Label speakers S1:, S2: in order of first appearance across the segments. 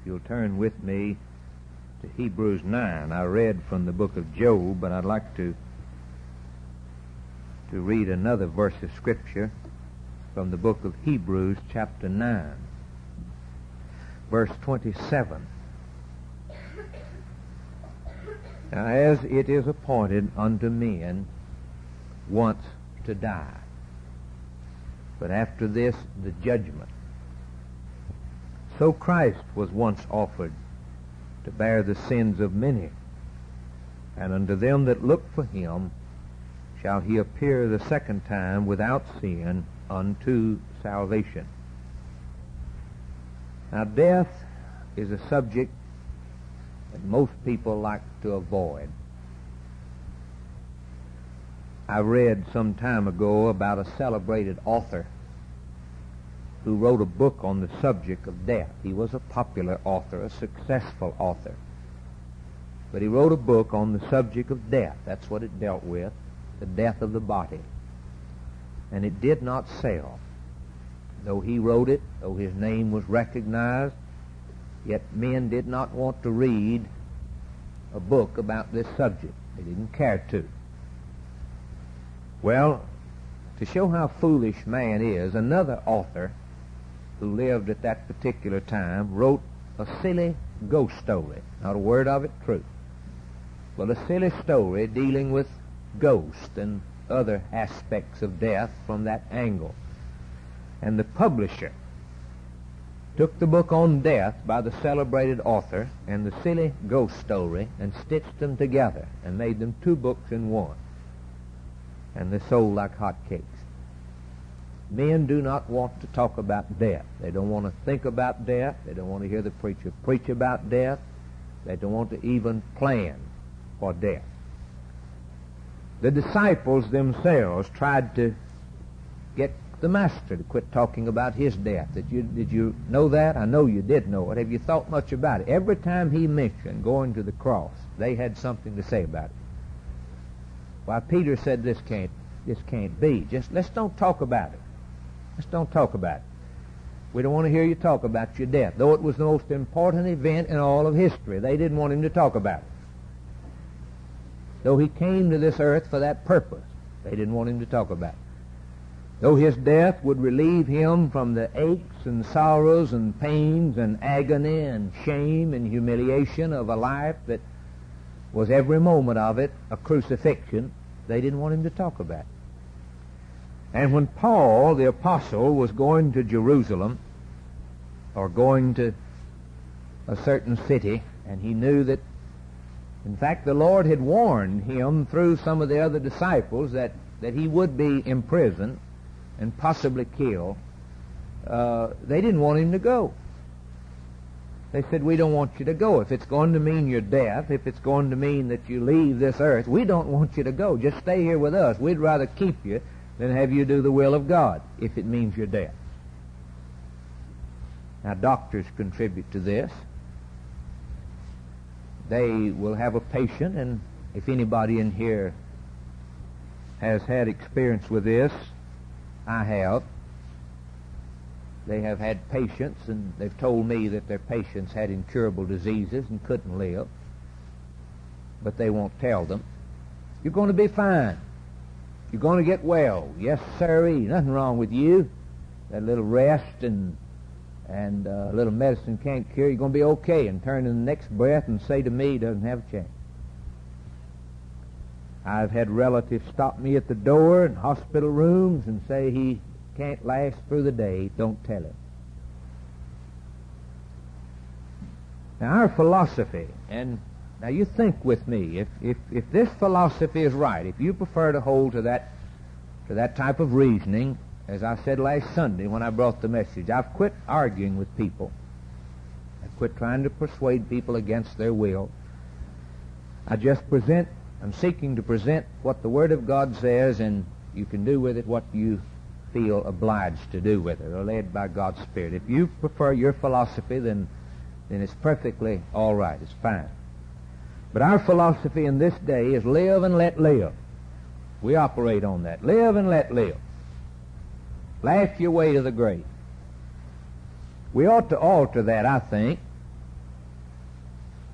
S1: you'll turn with me to Hebrews 9. I read from the book of Job, but I'd like to read another verse of Scripture from the book of Hebrews, chapter 9, verse 27. Now, as it is appointed unto men once to die, but after this the judgment, so Christ was once offered to bear the sins of many, and unto them that look for him shall he appear the second time without sin unto salvation. Now, death is a subject that most people like to avoid. I read some time ago about a celebrated author who wrote a book on the subject of death. He was a popular author, a successful author. But he wrote a book on the subject of death. That's what it dealt with, the death of the body. And it did not sell. Though he wrote it, though his name was recognized, yet men did not want to read a book about this subject. They didn't care to. Well, to show how foolish man is, another author who lived at that particular time wrote a silly ghost story. Not a word of it true, but a silly story dealing with ghosts and other aspects of death from that angle. And the publisher took the book on death by the celebrated author and the silly ghost story and stitched them together and made them two books in one. And they sold like hotcakes. Men do not want to talk about death. They don't want to think about death. They don't want to hear the preacher preach about death. They don't want to even plan for death. The disciples themselves tried to get the Master to quit talking about his death. Did you know that? I know you did know it. Have you thought much about it? Every time he mentioned going to the cross, they had something to say about it. Why, Peter said this can't be. Let's don't talk about it. Let's don't talk about it. We don't want to hear you talk about your death. Though it was the most important event in all of history, they didn't want him to talk about it. Though he came to this earth for that purpose, they didn't want him to talk about it. Though his death would relieve him from the aches and sorrows and pains and agony and shame and humiliation of a life that was every moment of it a crucifixion, they didn't want him to talk about it. And when Paul, the apostle, was going to Jerusalem, or going to a certain city, and he knew that, in fact, the Lord had warned him through some of the other disciples that he would be imprisoned and possibly killed, they didn't want him to go. They said, we don't want you to go. If it's going to mean your death, if it's going to mean that you leave this earth, we don't want you to go. Just stay here with us. We'd rather keep you than have you do the will of God, if it means your death. Now, doctors contribute to this. They will have a patient, and if anybody in here has had experience with this, I have. They have had patients, and they've told me that their patients had incurable diseases and couldn't live, but they won't tell them. You're going to be fine. You're going to get well. Yes, sirree. Nothing wrong with you. That little rest and a little medicine can't cure. You're going to be okay. And turn in the next breath and say to me, he doesn't have a chance. I've had relatives stop me at the door in hospital rooms and say he can't last through the day. Don't tell him. Now, our philosophy, and now you think with me, if this philosophy is right, if you prefer to hold to that type of reasoning, as I said last Sunday when I brought the message, I've quit arguing with people. I've quit trying to persuade people against their will. I'm seeking to present what the Word of God says, and you can do with it what you feel obliged to do with it, or led by God's Spirit. If you prefer your philosophy, then it's perfectly all right. It's fine. But our philosophy in this day is live and let live. We operate on that. Live and let live. Laugh your way to the grave. We ought to alter that, I think,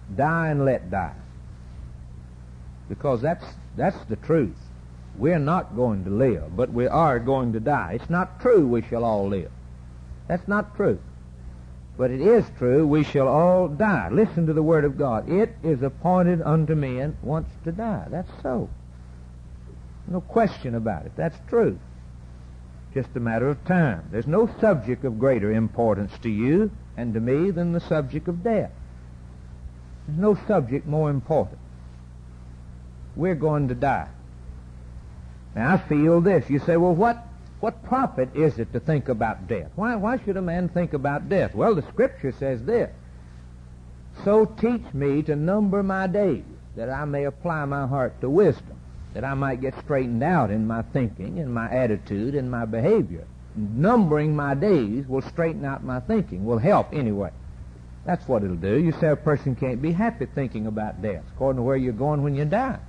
S1: Die and let die. Because that's the truth. We're not going to live, but we are going to die. It's not true we shall all live. That's not true. But it is true we shall all die. Listen to the Word of God. It is appointed unto men once to die. That's so. No question about it. That's true. Just a matter of time. There's no subject of greater importance to you and to me than the subject of death. There's no subject more important. We're going to die. Now, I feel this. You say, well, what profit is it to think about death? Why should a man think about death? Well, the Scripture says this. So teach me to number my days, that I may apply my heart to wisdom, that I might get straightened out in my thinking, in my attitude, in my behavior. Numbering my days will straighten out my thinking, will help anyway. That's what it'll do. You say a person can't be happy thinking about death, according to where you're going when you die.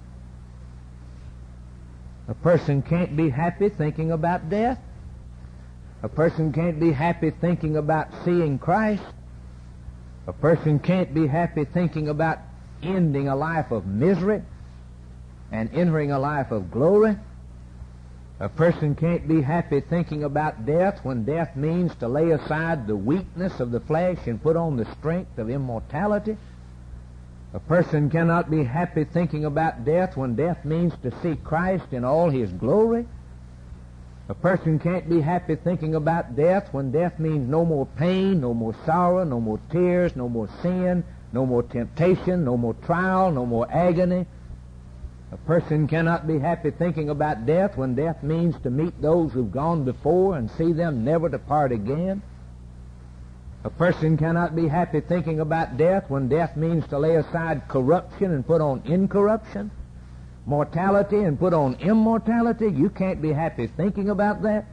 S1: A person can't be happy thinking about death. A person can't be happy thinking about seeing Christ. A person can't be happy thinking about ending a life of misery and entering a life of glory. A person can't be happy thinking about death when death means to lay aside the weakness of the flesh and put on the strength of immortality. A person cannot be happy thinking about death when death means to see Christ in all His glory. A person can't be happy thinking about death when death means no more pain, no more sorrow, no more tears, no more sin, no more temptation, no more trial, no more agony. A person cannot be happy thinking about death when death means to meet those who've gone before and see them never to part again. A person cannot be happy thinking about death when death means to lay aside corruption and put on incorruption, mortality and put on immortality. You can't be happy thinking about that.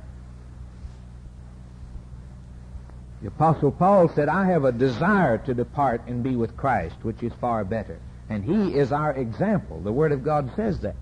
S1: The Apostle Paul said, I have a desire to depart and be with Christ, which is far better. And He is our example. The Word of God says that.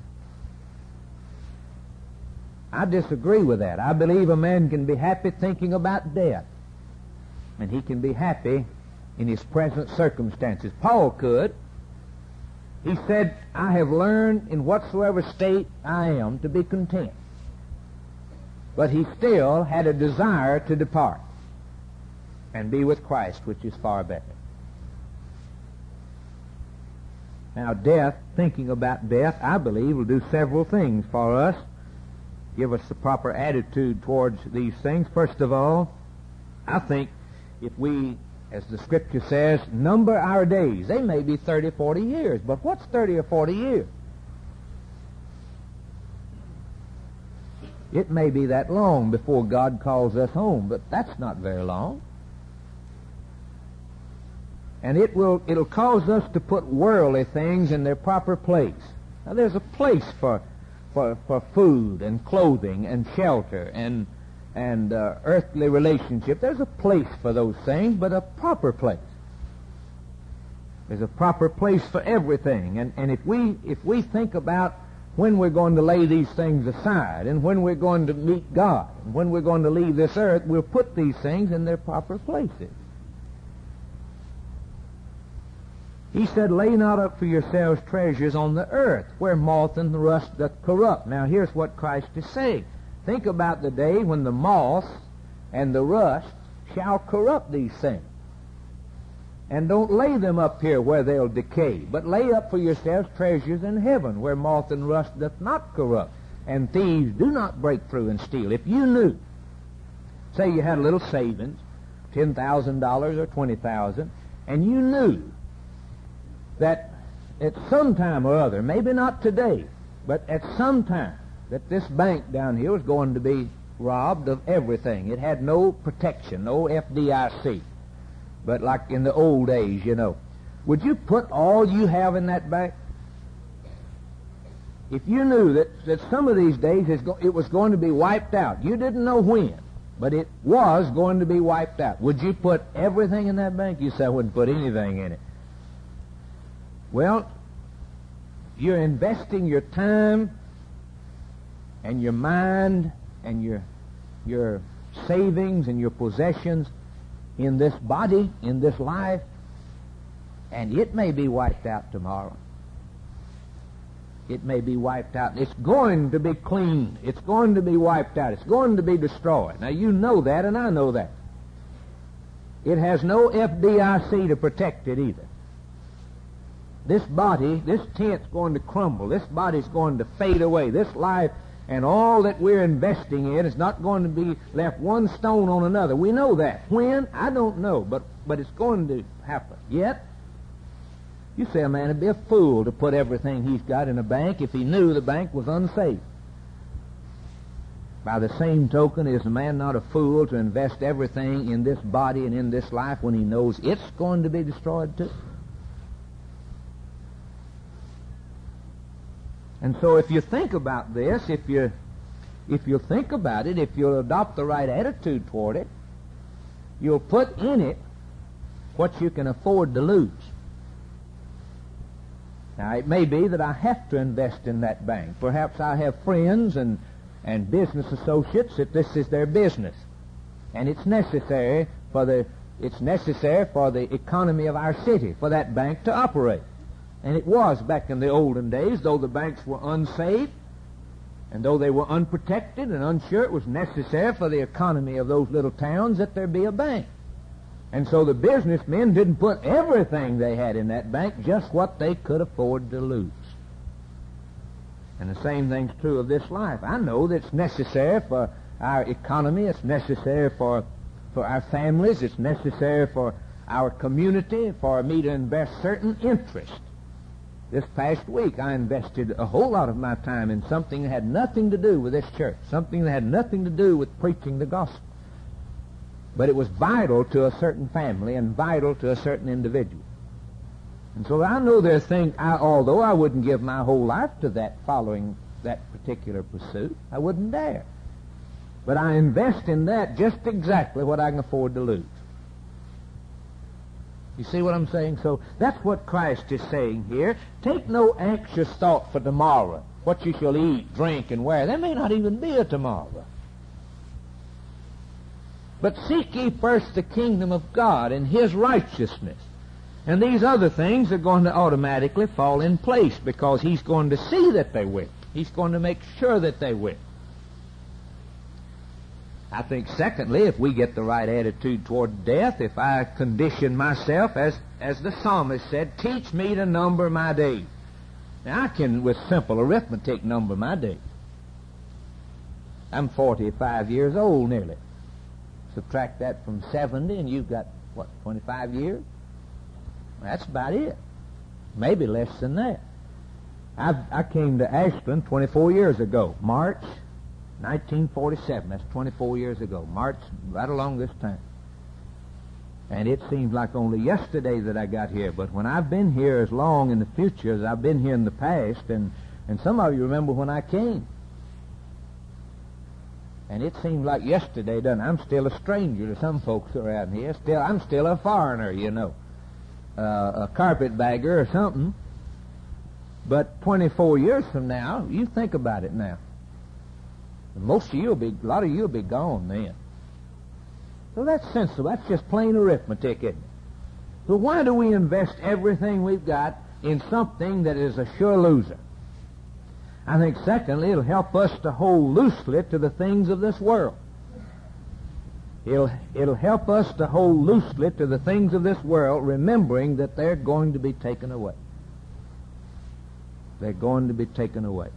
S1: I disagree with that. I believe a man can be happy thinking about death. And he can be happy in his present circumstances. Paul could. He said, I have learned in whatsoever state I am to be content. But he still had a desire to depart and be with Christ, which is far better. Now, death, thinking about death, I believe, will do several things for us. Give us the proper attitude towards these things. First of all, I think if we, as the Scripture says, number our days, they may be 30, 40 years, but what's 30 or 40 years? It may be that long before God calls us home, but that's not very long. And it'll cause us to put worldly things in their proper place. Now, there's a place for food and clothing and shelter and earthly relationship. There's a place for those things, but a proper place. There's a proper place for everything. And if we think about when we're going to lay these things aside and when we're going to meet God and when we're going to leave this earth, we'll put these things in their proper places. He said, lay not up for yourselves treasures on the earth, where moth and rust doth corrupt. Now here's what Christ is saying. Think about the day when the moth and the rust shall corrupt these things. And don't lay them up here where they'll decay, but lay up for yourselves treasures in heaven, where moth and rust doth not corrupt, and thieves do not break through and steal. If you knew, say you had a little savings, $10,000 or $20,000, and you knew that at some time or other, maybe not today, but at some time, that this bank down here was going to be robbed of everything. It had no protection, no FDIC. But like in the old days, you know. Would you put all you have in that bank? If you knew that some of these days it was going to be wiped out, you didn't know when, but it was going to be wiped out, would you put everything in that bank? You say, I wouldn't put anything in it. Well, you're investing your time and your mind and your savings and your possessions in this body, in this life, And it may be wiped out tomorrow. It may be wiped out. It's going to be cleaned. It's going to be wiped out. It's going to be destroyed. Now, you know that, and I know that. It has no FDIC to protect it either. This body, this tent's going to crumble. This body's going to fade away. This life and all that we're investing in is not going to be left one stone on another. We know that. When? I don't know, but it's going to happen. Yet, you say a man would be a fool to put everything he's got in a bank if he knew the bank was unsafe. By the same token, is a man not a fool to invest everything in this body and in this life when he knows it's going to be destroyed too? And so if you think about this, if you think about it, if you'll adopt the right attitude toward it, you'll put in it what you can afford to lose. Now, it may be that I have to invest in that bank. Perhaps I have friends and business associates that this is their business, and it's necessary for the economy of our city for that bank to operate. And it was back in the olden days, though the banks were unsafe, and though they were unprotected and unsure, it was necessary for the economy of those little towns that there be a bank. And so the businessmen didn't put everything they had in that bank, just what they could afford to lose. And the same thing's true of this life. I know that it's necessary for our economy, it's necessary for our families, it's necessary for our community, for me to invest certain interest. This past week I invested a whole lot of my time in something that had nothing to do with this church, something that had nothing to do with preaching the gospel. But it was vital to a certain family and vital to a certain individual. And so I know there's things, although I wouldn't give my whole life to that, following that particular pursuit, I wouldn't dare. But I invest in that just exactly what I can afford to lose. You see what I'm saying? So that's what Christ is saying here. Take no anxious thought for tomorrow, what you shall eat, drink, and wear. There may not even be a tomorrow. But seek ye first the kingdom of God and His righteousness. And these other things are going to automatically fall in place because He's going to see that they will. He's going to make sure that they will. I think, secondly, if we get the right attitude toward death, if I condition myself, as the psalmist said, teach me to number my days. Now, I can, with simple arithmetic, number my days. I'm 45 years old nearly. Subtract that from 70, and you've got, 25 years? That's about it. Maybe less than that. I came to Ashland 24 years ago, March 1947. That's 24 years ago. March, right along this time. And it seems like only yesterday that I got here. But when I've been here as long in the future as I've been here in the past, and some of you remember when I came. And it seems like yesterday, doesn't it? I'm still a stranger to some folks around here. I'm still a foreigner, you know. A carpetbagger or something. But 24 years from now, you think about it now. Most of you a lot of you will be gone then. So that's sensible. That's just plain arithmetic, isn't it? So why do we invest everything we've got in something that is a sure loser? I think, secondly, it'll help us to hold loosely to the things of this world. It'll help us to hold loosely to the things of this world, remembering that they're going to be taken away. They're going to be taken away.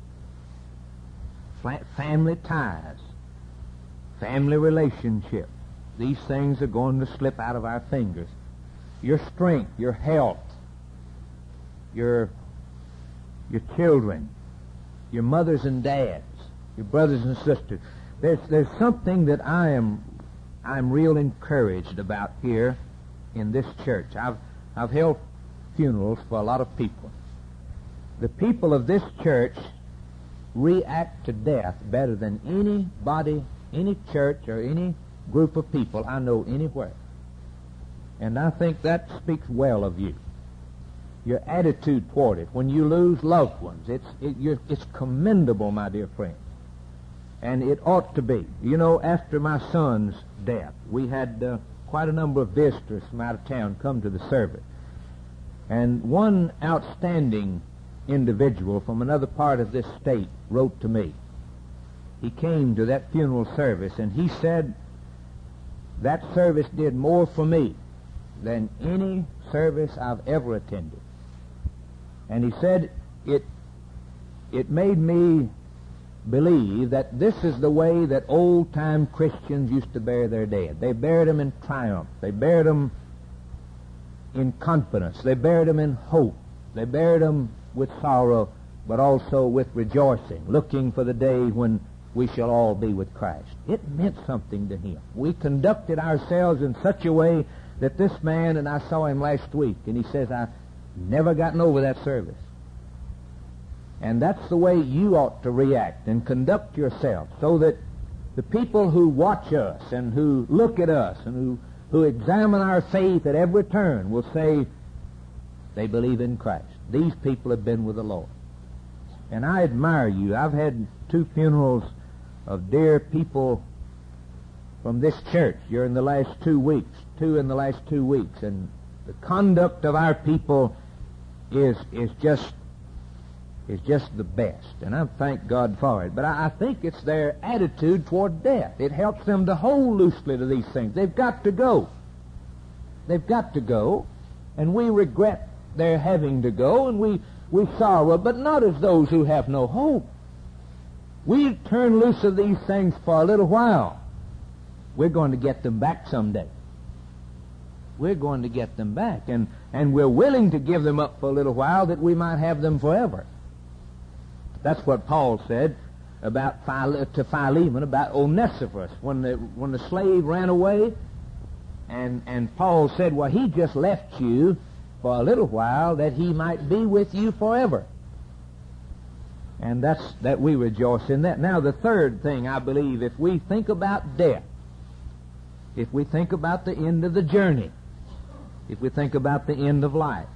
S1: Family ties, family relationships, these things are going to slip out of our fingers. Your strength, your health, your children, your mothers and dads, your brothers and sisters. There's something that I'm real encouraged about here in this church. I've held funerals for a lot of people. The people of this church react to death better than anybody, any church or any group of people I know anywhere. And I think that speaks well of you. Your attitude toward it. When you lose loved ones, it's commendable, my dear friends. And it ought to be. You know, after my son's death, we had quite a number of visitors from out of town come to the service. And one outstanding individual from another part of this state wrote to me. He came to that funeral service, and he said that service did more for me than any service I've ever attended. And he said it made me believe that this is the way that old-time Christians used to bury their dead. They buried them in triumph. They buried them in confidence. They buried them in hope. They buried them with sorrow, but also with rejoicing, looking for the day when we shall all be with Christ. It meant something to him. We conducted ourselves in such a way that this man, and I saw him last week, and he says, I've never gotten over that service. And that's the way you ought to react and conduct yourself, so that the people who watch us and who look at us and who examine our faith at every turn will say they believe in Christ. These people have been with the Lord. And I admire you. I've had 2 funerals of dear people from this church during the last 2 weeks, 2 in the last 2 weeks, and the conduct of our people is just the best, and I thank God for it. But I think it's their attitude toward death. It helps them to hold loosely to these things. They've got to go. They've got to go, and we regret their having to go, and we sorrow, but not as those who have no hope. We turn loose of these things for a little while. We're going to get them back someday. We're going to get them back, and we're willing to give them up for a little while that we might have them forever. That's what Paul said about to Philemon, about Onesiphorus, when the slave ran away, and Paul said, well, he just left you for a little while that he might be with you forever. And that we rejoice in that. Now, the third thing, I believe, if we think about death, if we think about the end of the journey, if we think about the end of life,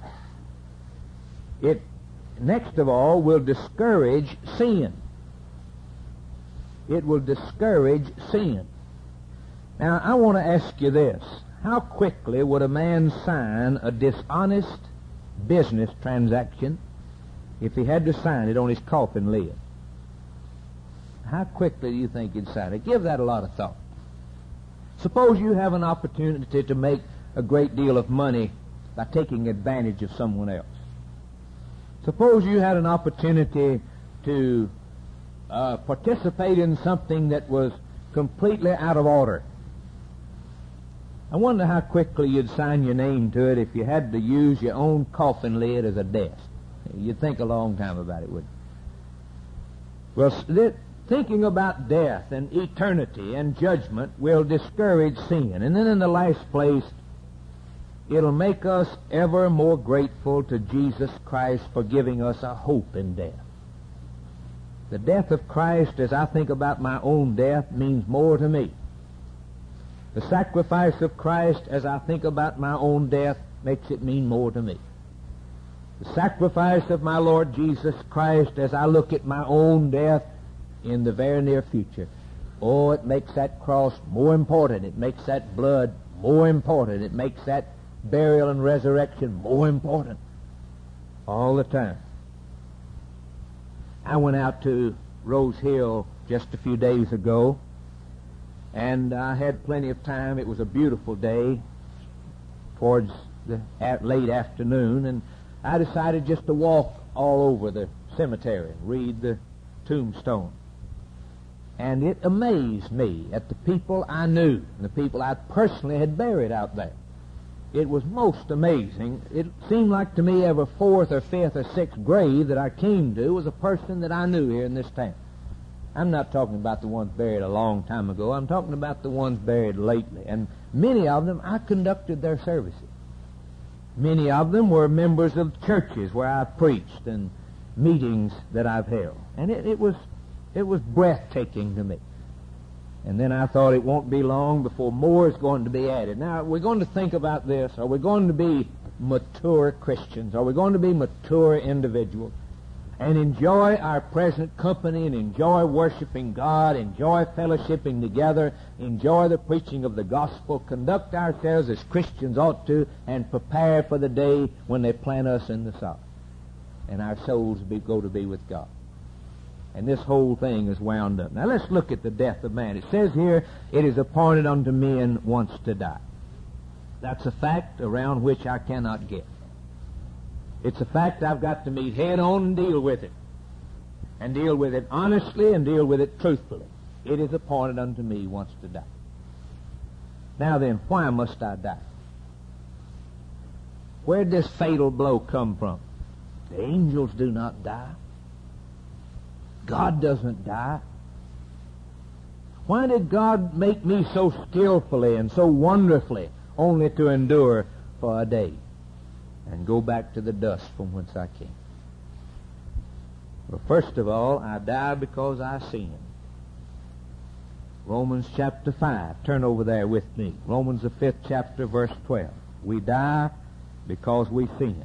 S1: it, next of all, will discourage sin. It will discourage sin. Now, I want to ask you this. How quickly would a man sign a dishonest business transaction if he had to sign it on his coffin lid? How quickly do you think he'd sign it? Give that a lot of thought. Suppose you have an opportunity to make a great deal of money by taking advantage of someone else. Suppose you had an opportunity to participate in something that was completely out of order. I wonder how quickly you'd sign your name to it if you had to use your own coffin lid as a desk. You'd think a long time about it, wouldn't you? Well, thinking about death and eternity and judgment will discourage sin. And then in the last place, it'll make us ever more grateful to Jesus Christ for giving us a hope in death. The death of Christ, as I think about my own death, means more to me. The sacrifice of Christ, as I think about my own death, makes it mean more to me. The sacrifice of my Lord Jesus Christ, as I look at my own death in the very near future, oh, it makes that cross more important. It makes that blood more important. It makes that burial and resurrection more important all the time. I went out to Rose Hill just a few days ago, and I had plenty of time. It was a beautiful day towards the late afternoon, and I decided just to walk all over the cemetery and read the tombstone. And it amazed me at the people I knew, and the people I personally had buried out there. It was most amazing. It seemed like to me every 4th or 5th or 6th grave that I came to was a person that I knew here in this town. I'm not talking about the ones buried a long time ago. I'm talking about the ones buried lately. And many of them, I conducted their services. Many of them were members of churches where I preached and meetings that I've held. And it was breathtaking to me. And then I thought it won't be long before more is going to be added. Now, we're going to think about this. Are we going to be mature Christians? Are we going to be mature individuals? and enjoy our present company and enjoy worshiping God, enjoy fellowshipping together, enjoy the preaching of the gospel, conduct ourselves as Christians ought to, and prepare for the day when they plant us in the south and our souls go to be with God. And this whole thing is wound up. Now let's look at the death of man. It says here, it is appointed unto men once to die. That's a fact around which I cannot get. It's a fact I've got to meet head on and deal with it. And deal with it honestly and deal with it truthfully. It is appointed unto me once to die. Now then, why must I die? Where did this fatal blow come from? The angels do not die. God doesn't die. Why did God make me so skillfully and so wonderfully only to endure for a day and go back to the dust from whence I came? Well, first of all, I die because I sinned. Romans chapter 5. Turn over there with me. Romans the 5th chapter, verse 12. We die because we sinned.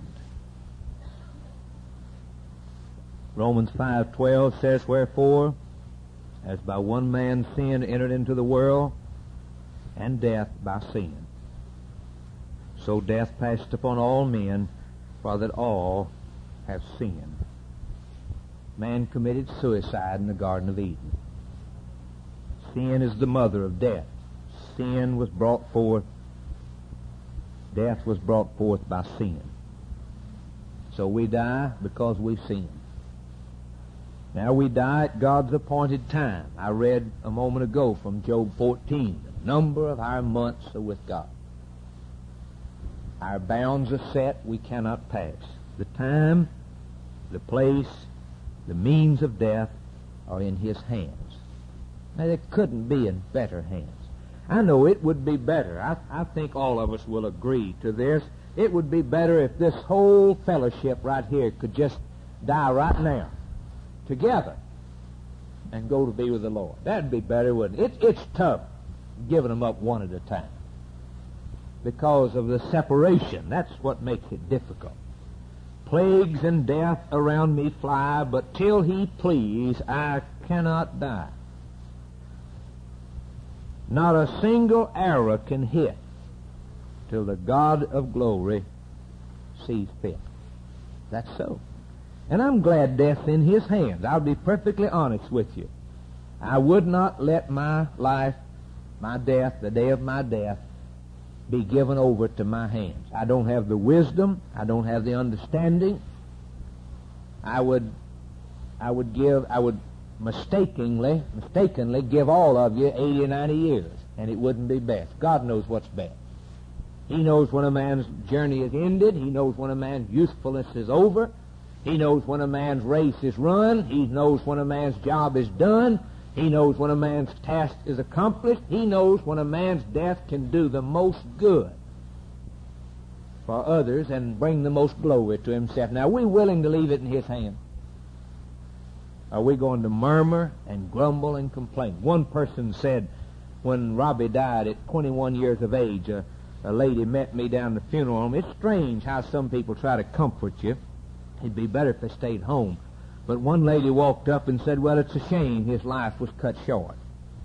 S1: Romans 5:12 says, wherefore, as by one man sin entered into the world, and death by sin, so death passed upon all men, for that all have sinned. Man committed suicide in the Garden of Eden. Sin is the mother of death. Sin was brought forth, death was brought forth by sin. So we die because we sin. Now we die at God's appointed time. I read a moment ago from Job 14, the number of our months are with God. Our bounds are set, we cannot pass. The time, the place, the means of death are in His hands. Now they couldn't be in better hands. I know it would be better. I think all of us will agree to this. It would be better if this whole fellowship right here could just die right now, together, and go to be with the Lord. That'd be better, wouldn't it? It's tough giving them up one at a time because of the separation. That's what makes it difficult. Plagues and death around me fly, but till He please, I cannot die. Not a single arrow can hit till the God of glory sees fit. That's so. And I'm glad death's in His hands. I'll be perfectly honest with you. I would not let my life, my death, the day of my death, be given over to my hands. I don't have the wisdom. I don't have the understanding. I would mistakenly give all of you 80 or 90 years, and it wouldn't be best. God knows what's best. He knows when a man's journey is ended. He knows when a man's usefulness is over. He knows when a man's race is run. He knows when a man's job is done. He knows when a man's task is accomplished. He knows when a man's death can do the most good for others and bring the most glory to Himself. Now, are we willing to leave it in His hand? Are we going to murmur and grumble and complain? One person said, when Robbie died at 21 years of age, a lady met me down the funeral home. It's strange how some people try to comfort you. It'd be better if they stayed home. But one lady walked up and said, well, it's a shame his life was cut short.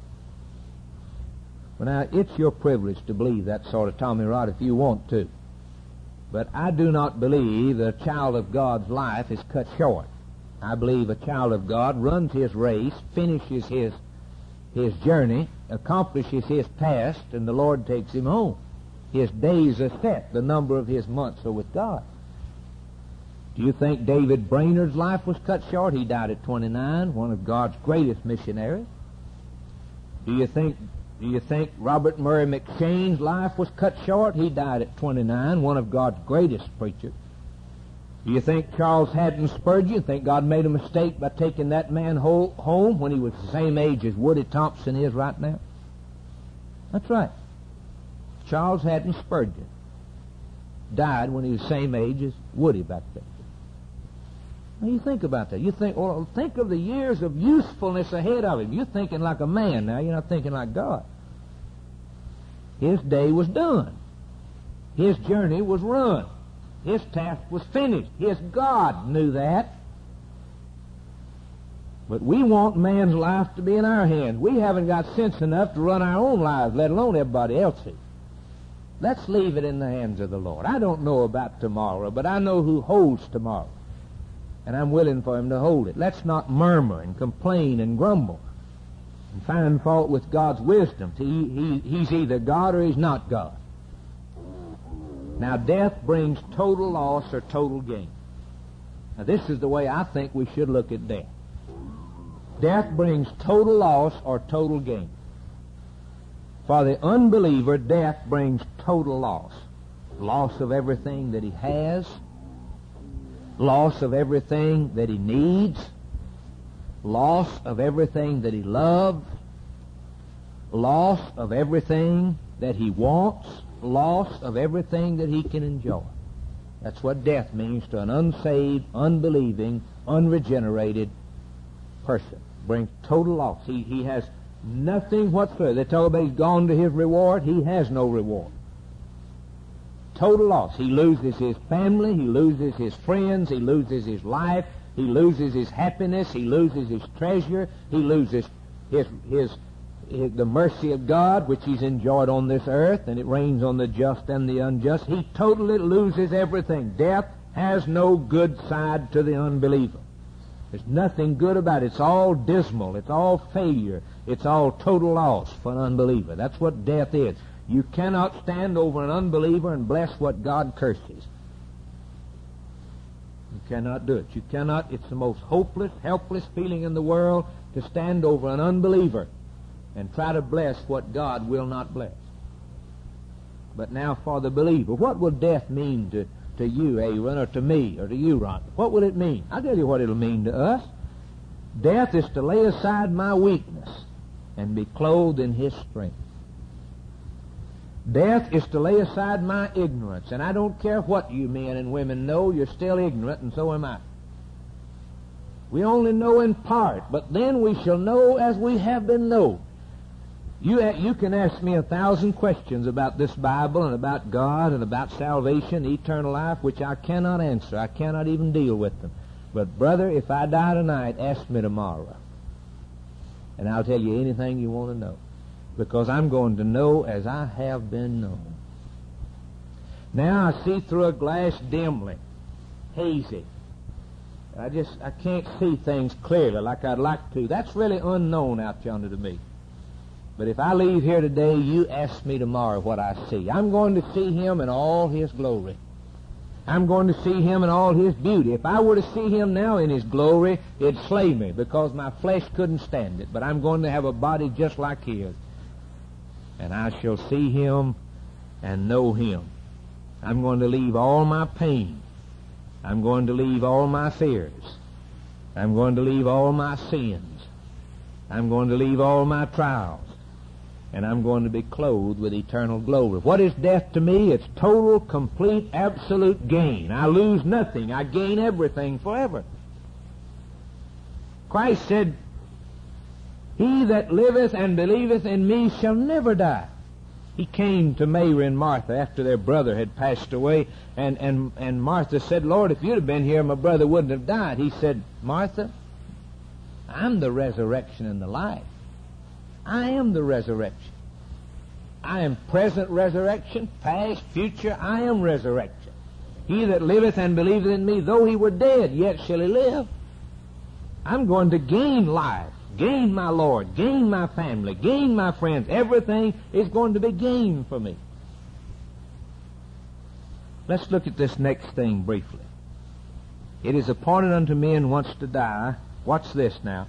S1: Well, now, it's your privilege to believe that sort of Tommy Rod if you want to. But I do not believe that a child of God's life is cut short. I believe a child of God runs his race, finishes his journey, accomplishes his task, and the Lord takes him home. His days are set. The number of his months are with God. Do you think David Brainerd's life was cut short? He died at 29, one of God's greatest missionaries. Do you think Robert Murray McChain's life was cut short? He died at 29, one of God's greatest preachers. Do you think Charles Haddon Spurgeon, think God made a mistake by taking that man home when he was the same age as Woody Thompson is right now? That's right. Charles Haddon Spurgeon died when he was the same age as Woody back then. Now you think about that. You think, well, think of the years of usefulness ahead of him. You're thinking like a man now. You're not thinking like God. His day was done. His journey was run. His task was finished. His God knew that. But we want man's life to be in our hands. We haven't got sense enough to run our own lives, let alone everybody else's. Let's leave it in the hands of the Lord. I don't know about tomorrow, but I know who holds tomorrow. And I'm willing for him to hold it. Let's not murmur and complain and grumble and find fault with God's wisdom. He's either God or he's not God. Now, death brings total loss or total gain. Now, this is the way I think we should look at death. Death brings total loss or total gain. For the unbeliever, death brings total loss. Loss of everything that he has, loss of everything that he needs, loss of everything that he loves, loss of everything that he wants, loss of everything that he can enjoy. That's what death means to an unsaved, unbelieving, unregenerated person. Brings total loss. He has nothing whatsoever. They talk about he's gone to his reward. He has no reward. Total loss. He loses his family. He loses his friends. He loses his life. He loses his happiness. He loses his treasure. He loses the mercy of God, which he's enjoyed on this earth, and it rains on the just and the unjust. He totally loses everything. Death has no good side to the unbeliever. There's nothing good about it. It's all dismal. It's all failure. It's all total loss for an unbeliever. That's what death is. You cannot stand over an unbeliever and bless what God curses. You cannot do it. You cannot. It's the most hopeless, helpless feeling in the world to stand over an unbeliever and try to bless what God will not bless. But now for the believer, what will death mean to you, Aaron, or to me, or to you, Ron? What will it mean? I'll tell you what it'll mean to us. Death is to lay aside my weakness and be clothed in his strength. Death is to lay aside my ignorance, and I don't care what you men and women know, you're still ignorant, and so am I. We only know in part, but then we shall know as we have been known. You can ask me 1,000 questions about this Bible and about God and about salvation, eternal life, which I cannot answer. I cannot even deal with them. But, brother, if I die tonight, ask me tomorrow. And I'll tell you anything you want to know. Because I'm going to know as I have been known. Now I see through a glass dimly, hazy. I can't see things clearly like I'd like to. That's really unknown out yonder to me. But if I leave here today, you ask me tomorrow what I see. I'm going to see him in all his glory. I'm going to see him in all his beauty. If I were to see him now in his glory, it'd slay me because my flesh couldn't stand it. But I'm going to have a body just like his. And I shall see him and know him. I'm going to leave all my pain. I'm going to leave all my fears. I'm going to leave all my sins. I'm going to leave all my trials. And I'm going to be clothed with eternal glory. What is death to me? It's total, complete, absolute gain. I lose nothing. I gain everything forever. Christ said, "He that liveth and believeth in me shall never die." He came to Mary and Martha after their brother had passed away, and Martha said, "Lord, if you'd have been here, my brother wouldn't have died." He said, "Martha, I'm the resurrection and the life. I am the resurrection. I am present resurrection, past, future. I am resurrection. He that liveth and believeth in me, though he were dead, yet shall he live." I'm going to gain life, gain my Lord, gain my family, gain my friends. Everything is going to be gained for me. Let's look at this next thing briefly. It is appointed unto men once to die. Watch this now.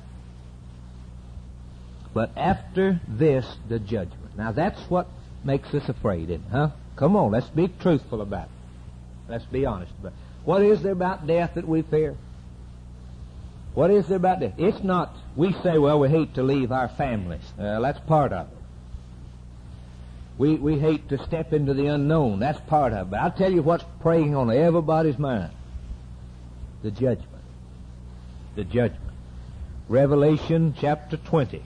S1: But after this, the judgment. Now, that's what makes us afraid, isn't it? Huh? Come on, let's be truthful about it. Let's be honest about it. What is there about death that we fear? What is there about death? It's not, we say, well, we hate to leave our families. That's part of it. We hate to step into the unknown. That's part of it. But I'll tell you what's preying on everybody's mind. The judgment. The judgment. Revelation chapter 20.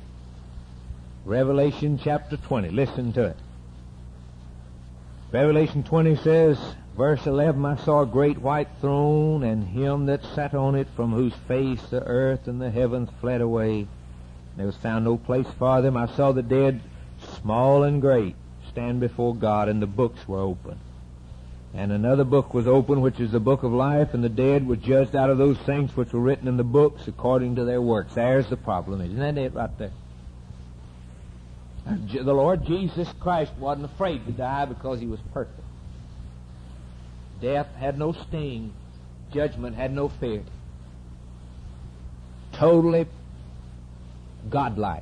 S1: Revelation chapter 20. Listen to it. Revelation 20 says, Verse 11, I saw a great white throne, and him that sat on it, from whose face the earth and the heavens fled away. There was found no place for them. I saw the dead, small and great, stand before God, and the books were open. And another book was open, which is the book of life, and the dead were judged out of those things which were written in the books according to their works. There's the problem. Isn't that it right there? The Lord Jesus Christ wasn't afraid to die because he was perfect. Death had no sting. Judgment had no fear. Totally godlike.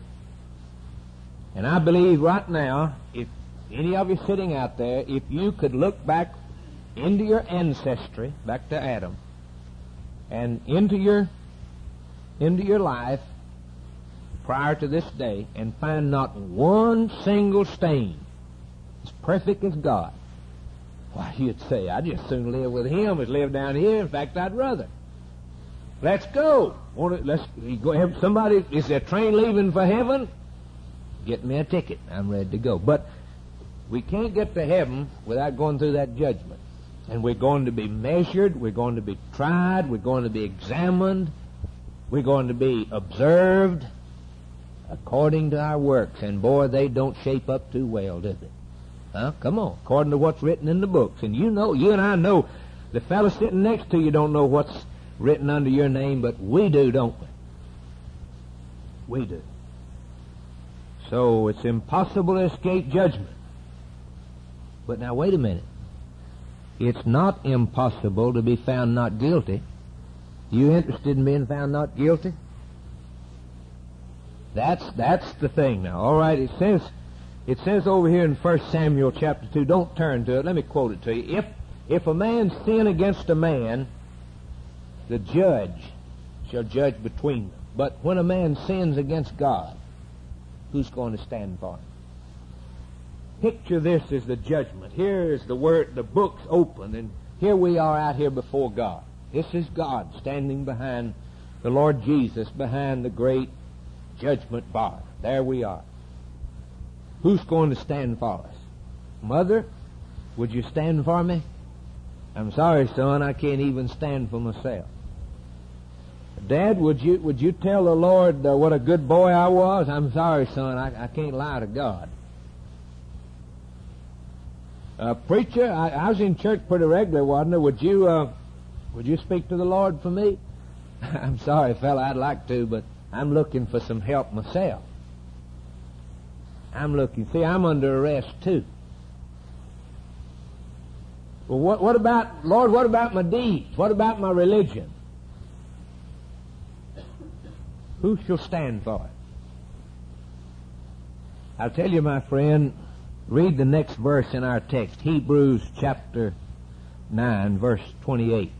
S1: And I believe right now, if any of you sitting out there, if you could look back into your ancestry, back to Adam, and into your life prior to this day, and find not one single stain, as perfect as God, why, you'd say, I'd just soon live with him as live down here. In fact, I'd rather. Let's go. Let's go. Somebody, is there a train leaving for heaven? Get me a ticket. I'm ready to go. But we can't get to heaven without going through that judgment. And we're going to be measured. We're going to be tried. We're going to be examined. We're going to be observed according to our works. And boy, they don't shape up too well, do they? Huh? Come on. According to what's written in the books. And you know, you and I know, the fellow sitting next to you don't know what's written under your name, but we do, don't we? We do. So it's impossible to escape judgment. But now wait a minute. It's not impossible to be found not guilty. You interested in being found not guilty? That's the thing now. All right, it says over here in 1 Samuel chapter 2, don't turn to it, let me quote it to you. If a man sin against a man, the judge shall judge between them. But when a man sins against God, who's going to stand for him? Picture this as the judgment. Here is the word, the book's open, and here we are out here before God. This is God standing behind the Lord Jesus, behind the great judgment bar. There we are. Who's going to stand for us? Mother, would you stand for me? I'm sorry, son, I can't even stand for myself. Dad, would you tell the Lord what a good boy I was? I'm sorry, son, I can't lie to God. Preacher, I was in church pretty regular, wasn't I? Would you speak to the Lord for me? I'm sorry, fella, I'd like to, but I'm looking for some help myself. I'm under arrest too. Well, what about, Lord, what about my deeds? What about my religion? Who shall stand for it? I'll tell you, my friend, read the next verse in our text, Hebrews chapter 9, verse 28.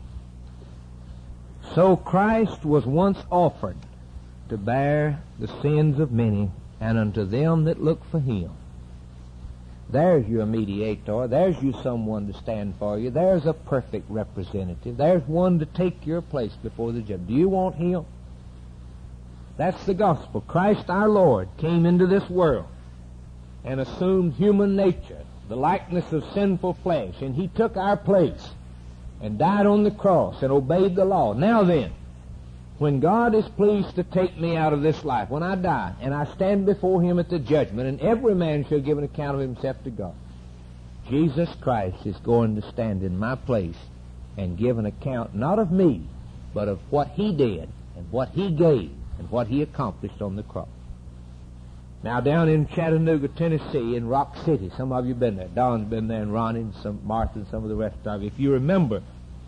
S1: So Christ was once offered to bear the sins of many, and unto them that look for him. There's your mediator. There's you someone to stand for you. There's a perfect representative. There's one to take your place before the judge. Do you want him? That's the gospel. Christ our Lord came into this world and assumed human nature, the likeness of sinful flesh, and he took our place and died on the cross and obeyed the law. Now then, when God is pleased to take me out of this life, when I die, and I stand before him at the judgment, and every man shall give an account of himself to God, Jesus Christ is going to stand in my place and give an account not of me, but of what he did and what he gave and what he accomplished on the cross. Now, down in Chattanooga, Tennessee, in Rock City, some of you have been there. Don's been there, and Ronnie, and Martha, and some of the rest of you. If you remember,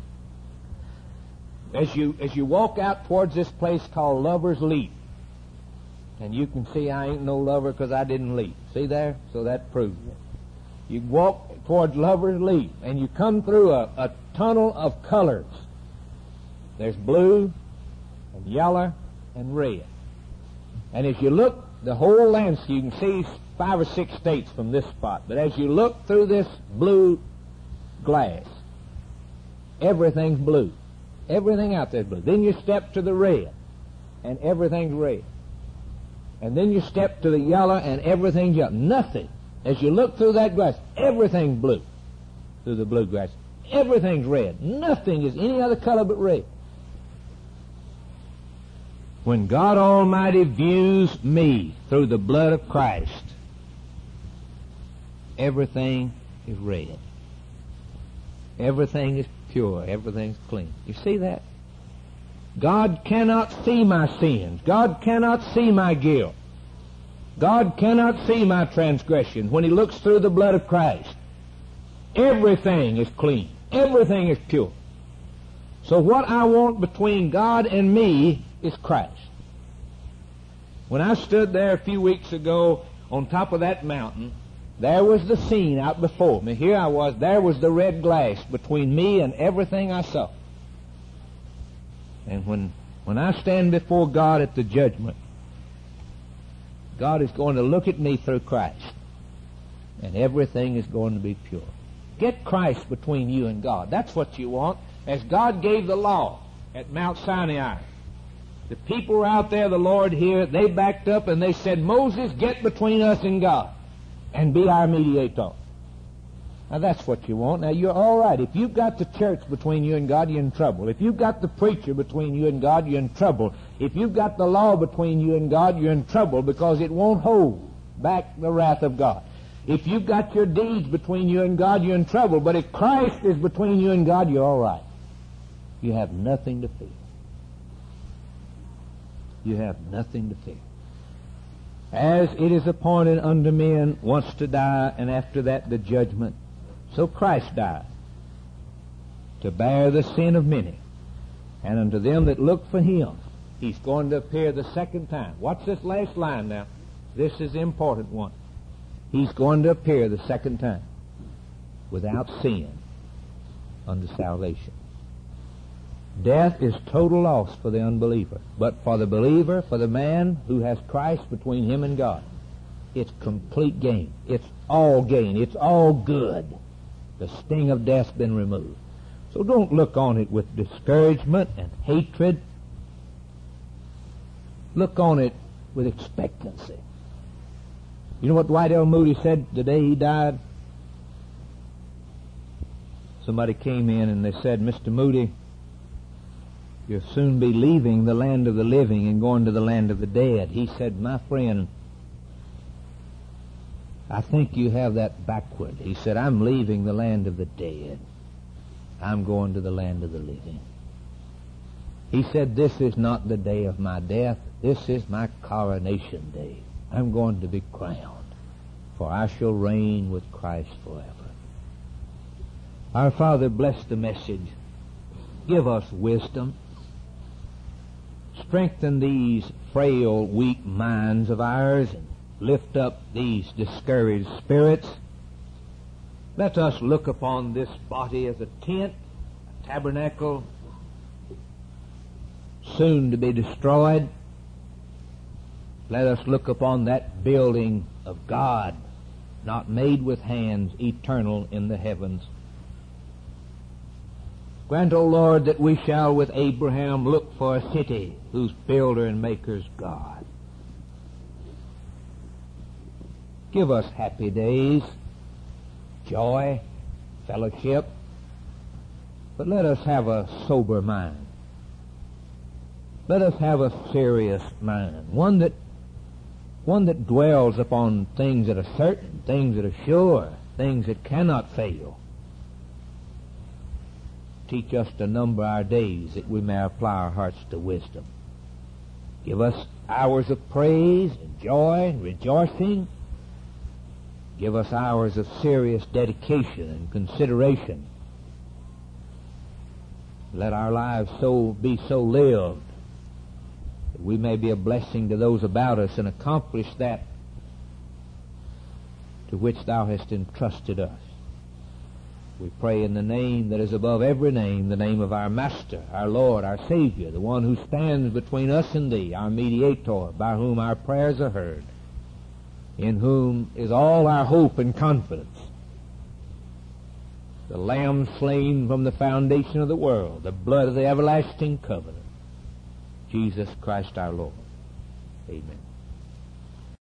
S1: as you walk out towards this place called Lover's Leap, and you can see I ain't no lover because I didn't leap. See there? So that proves it. You walk towards Lover's Leap, and you come through a tunnel of colors. There's blue, and yellow, and red. And as you look, the whole landscape, you can see 5 or 6 states from this spot. But as you look through this blue glass, everything's blue. Everything out there is blue. Then you step to the red, and everything's red. And then you step to the yellow, and everything's yellow. Nothing. As you look through that glass, everything's blue. through the bluegrass. Everything's red. Nothing is any other color but red. When God Almighty views me through the blood of Christ, everything is red. Everything is pure. Everything's clean. You see that? God cannot see my sins. God cannot see my guilt. God cannot see my transgression. When He looks through the blood of Christ, everything is clean. Everything is pure. So what I want between God and me is Christ. When I stood there a few weeks ago on top of that mountain, there was the scene out before me. Here I was. There was the red glass between me and everything I saw. And when I stand before God at the judgment, God is going to look at me through Christ, and everything is going to be pure. Get Christ between you and God. That's what you want. As God gave the law at Mount Sinai, the people were out there, the Lord here, they backed up and they said, Moses, get between us and God and be our mediator. Now that's what you want. Now you're all right. If you've got the church between you and God, you're in trouble. If you've got the preacher between you and God, you're in trouble. If you've got the law between you and God, you're in trouble because it won't hold back the wrath of God. If you've got your deeds between you and God, you're in trouble. But if Christ is between you and God, you're all right. You have nothing to fear. You have nothing to fear. As it is appointed unto men once to die, and after that the judgment, so Christ died, to bear the sin of many. And unto them that look for Him, He's going to appear the second time. Watch this last line now. This is the important one. He's going to appear the second time without sin unto salvation. Death is total loss for the unbeliever. But for the believer, for the man who has Christ between him and God, it's complete gain. It's all gain. It's all good. The sting of death's been removed. So don't look on it with discouragement and hatred. Look on it with expectancy. You know what Dwight L. Moody said the day he died? Somebody came in and they said, Mr. Moody, you'll soon be leaving the land of the living and going to the land of the dead. He said, my friend, I think you have that backward. He said, I'm leaving the land of the dead. I'm going to the land of the living. He said, this is not the day of my death. This is my coronation day. I'm going to be crowned, for I shall reign with Christ forever. Our Father, bless the message. Give us wisdom. Strengthen these frail, weak minds of ours and lift up these discouraged spirits. Let us look upon this body as a tent, a tabernacle, soon to be destroyed. Let us look upon that building of God, not made with hands, eternal in the heavens. Grant, O Lord, that we shall with Abraham look for a city whose builder and maker is God. Give us happy days, joy, fellowship, but let us have a sober mind. Let us have a serious mind, one that dwells upon things that are certain, things that are sure, things that cannot fail. Teach us to number our days that we may apply our hearts to wisdom. Give us hours of praise and joy and rejoicing. Give us hours of serious dedication and consideration. Let our lives be so lived that we may be a blessing to those about us and accomplish that to which Thou hast entrusted us. We pray in the name that is above every name, the name of our Master, our Lord, our Savior, the one who stands between us and Thee, our mediator, by whom our prayers are heard, in whom is all our hope and confidence. The Lamb slain from the foundation of the world, the blood of the everlasting covenant, Jesus Christ our Lord. Amen.